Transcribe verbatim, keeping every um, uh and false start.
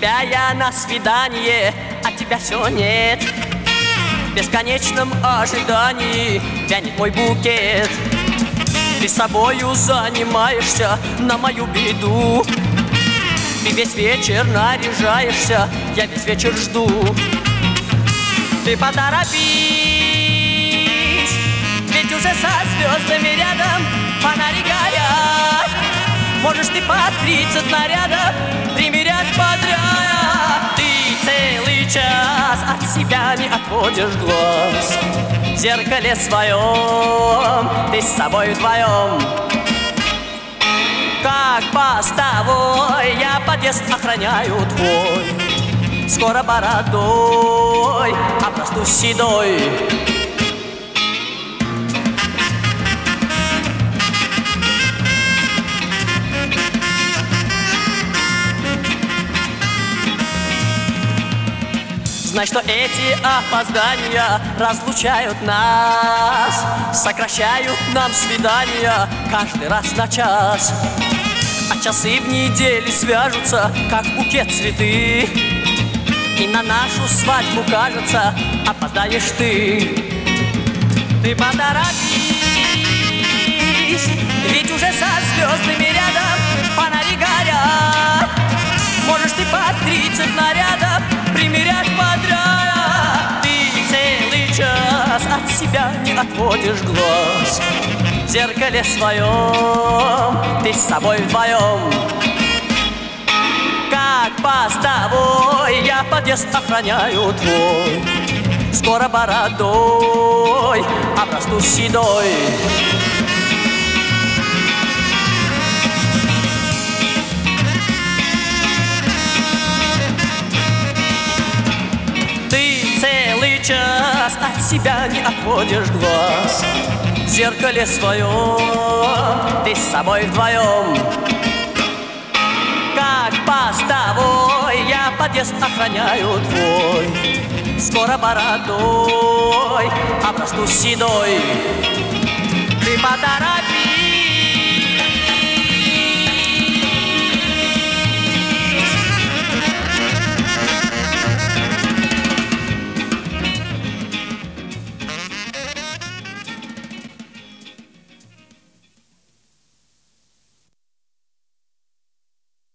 тебя я на свидание, а тебя все нет. В бесконечном ожидании вянет мой букет. Ты собою занимаешься на мою беду. Ты весь вечер наряжаешься, я весь вечер жду. Ты поторопись, ведь уже со звездами рядом фонари горят. Можешь ты по тридцать нарядов примерять подряд. Ты целый час от себя не отводишь глаз. В зеркале своем ты с собой вдвоем. Как постовой я подъезд охраняю твой. Скоро бородой обрасту седой. Знай, что эти опоздания разлучают нас, сокращают нам свидания каждый раз на час. А часы в неделе свяжутся, как букет цветы, и на нашу свадьбу, кажется, опоздаешь ты. Ты поторопись, ведь уже со звездами рядом фонари горят. Можешь ты по тридцать нарядов примерять подряд. Ты целый час от себя не отводишь глаз. В зеркале своем ты с собой вдвоем. Как постовой я подъезд охраняю твой. Скоро бородой обрасту седой. Час от себя не отводишь глаз. В зеркале своем ты с собой вдвоем. Как постовой я подъезд охраняю твой. Скоро бородой обрасту седой. Ты поторопись,